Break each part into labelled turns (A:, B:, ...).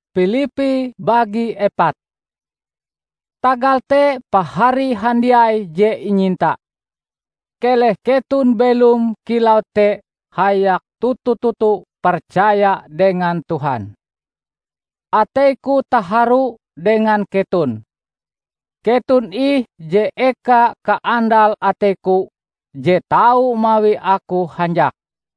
A: Filipi bagi 4. Tagal te pahari handiai je inyinta. Keleh ketun belum kilau te hayak tutu-tutu percaya dengan Tuhan. Ateku taharu dengan ketun. Ketun ih je eka kaandal ateku je tau mawi aku hanjak.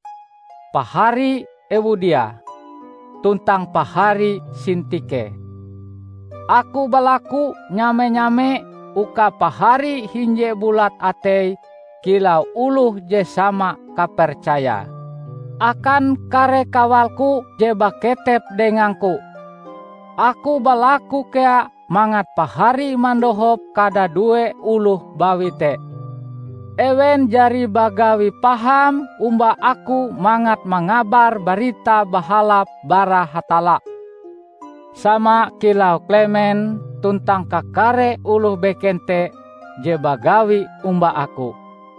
A: Pahari Eudia, tuntang pahari Sintike. Aku balaku nyame-nyame uka pahari hinje bulat atei kilau uluh je sama kapercaya. Akan kare kawalku je baketep denganku. Aku balaku kea mangat pahari mandohop kada due uluh bawite. Ewen jari bagawi paham umba aku mangat mangabar berita bahalap bara hatala. Sama kilau Klemen tuntang kakare uluh bekente je bagawi umba aku.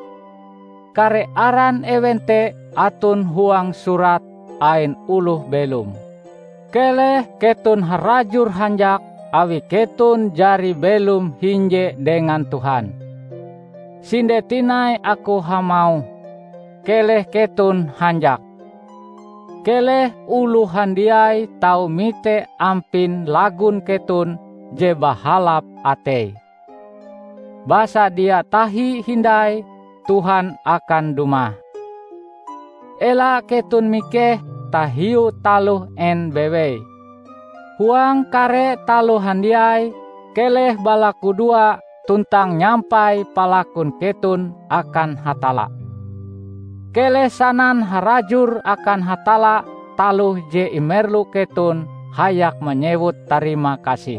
A: Kare aran ewente atun huang surat ain uluh belum. Keleh ketun harajur hanjak awi ketun jari belum hinje dengan Tuhan. Sinde tinai aku hamau, keleh ketun hanjak. Keleh ulu handiai tau mite ampin lagun ketun je bahalap atei. Basa dia tahi hindai, Tuhan akan dumah. Ela ketun mikeh tahiu taluh en bewe. Huang kare taluh handiai, keleh balaku dua tuntang nyampai palakun ketun akan hatala. Keleh sanan harajur akan hatala taluh je imerlu ketun hayak menyebut tarima kasih.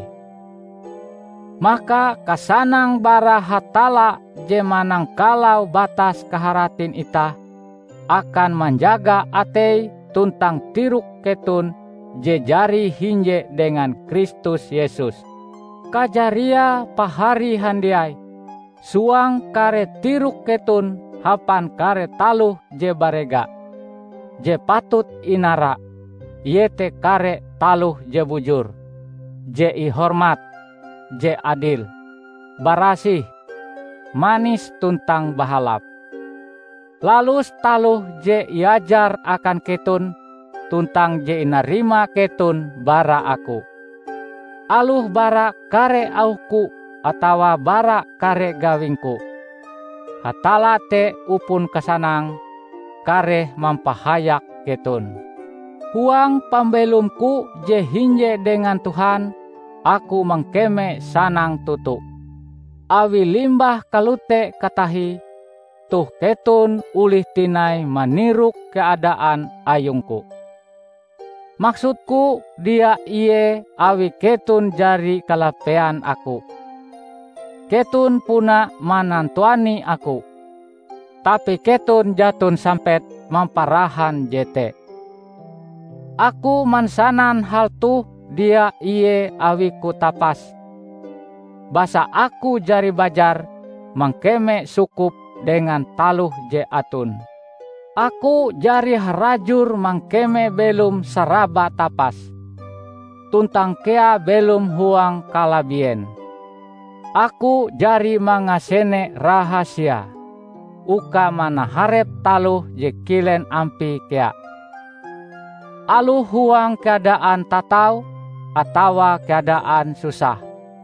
A: Maka kasanang bara hatala je manang kalau batas kaharatin ita akan menjaga atei tuntang tiruk ketun je jari hinje dengan Kristus Yesus. Kajaria pahari handiai, suang kare tiruk ketun hapan kare taluh je barega, je patut inara, yete kare taluh je bujur, je ihormat, je adil, barasih, manis tuntang bahalap. Lalu taluh je iajar akan ketun, tuntang je inarima ketun bara aku. Aluh bara kare auku atawa bara kare gawingku. Hatala te upun kesanang kare mampahayak ketun. Huang pambelumku je hinje dengan Tuhan, aku mengkeme sanang tutu. Awi limbah kalute katahi, tuh ketun ulih tinai maniruk keadaan ayungku. Maksudku dia iye awi ketun jari kalapean aku. Ketun puna manantuani aku. Tapi ketun jatun sampet mamparahan jete. Aku mansanan hal tuh dia iye awi ku tapas. Basa aku jari bajar mangkeme sukup dengan taluh je atun. Aku jari harajur mangkeme belum saraba tapas. Tuntang kea belum huang kalabien. Aku jari mangasene rahasia. Uka mana harep taluh je kilen ampi kea. Alu huang keadaan tatau atawa keadaan susah.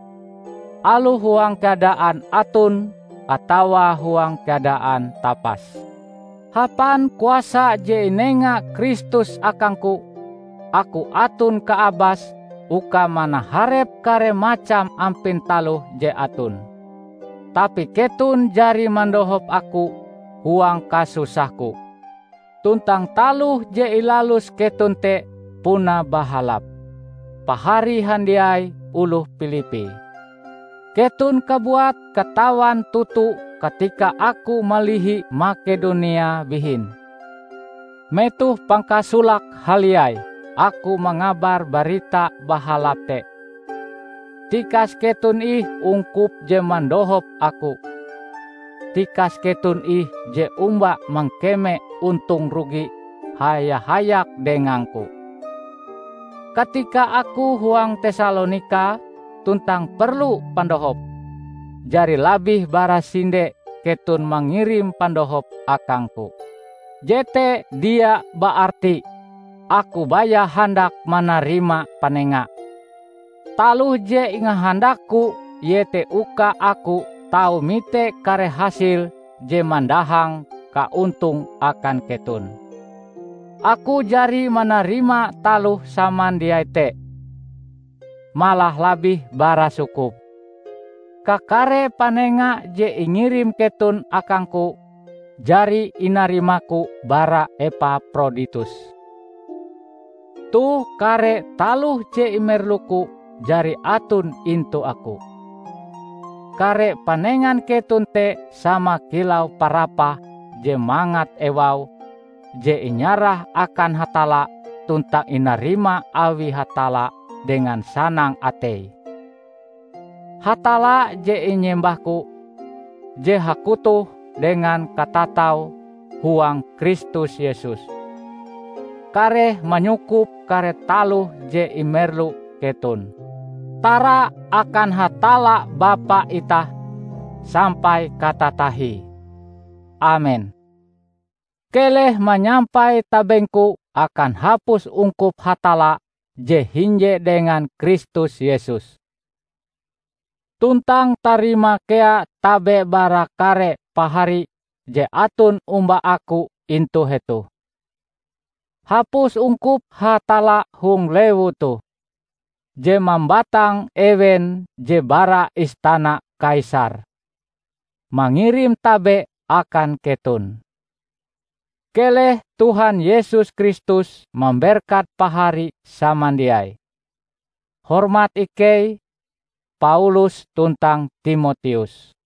A: Alu huang keadaan atun atawa huang keadaan tapas. Hapan kuasa je inenga Kristus akangku, aku atun ke abas, uka mana harep kare macam ampin taluh je atun. Tapi ketun jari mandohop aku, huang kasusahku. Tuntang taluh je ilalus ketun te puna bahalap. Pahari handiai uluh Filipi. Ketun kabuat katawan tutu ketika aku malihi Makedonia bihin. Metuh pangkasulak haliai, aku mengabar berita bahalap te. Tikas ketun ih ungkup je mandohop aku. Tikas ketun ih je umba mangkeme untung rugi haya-hayak denganku. Ketika aku huang Tesalonika tuntang perlu pandohop, jari labih barasinde ketun mengirim pandohop akangku. Jete dia berarti aku baya hendak menerima panenga. Taluh je inga handakku yete uka aku tahu mite kare hasil je mandahang ka untung akan ketun. Aku jari menerima taluh samandiaite, malah labih bara sukup. Kakare panenga je ingirim ketun akangku, jari inarimaku bara Epaphroditus. Tuh kare taluh je imerluku jari atun into aku. Kare panengan ketun te sama kilau parapa je mangat ewau, je inyarah akan hatala tuntang inarima awi hatala dengan sanang atei. Hatala je inyembahku, je hakutuh dengan katatau huang Kristus Yesus. Kare menyukup kare taluh je imerlu ketun. Tara akan hatala Bapa itah sampai katatahi. Amin. Keleh menyampai tabengku akan hapus ungkup hatala je hinje dengan Kristus Yesus. Tuntang tarima kea tabe bara kare pahari je atun umba aku intu hetu. Hapus ungkup hatala hung lewu tu, je membatang ewen je bara istana kaisar. Mengirim tabe akan ketun. Keleh Tuhan Yesus Kristus memberkat pahari samandiai. Hormat ikei, Paulus tuntang Timotius.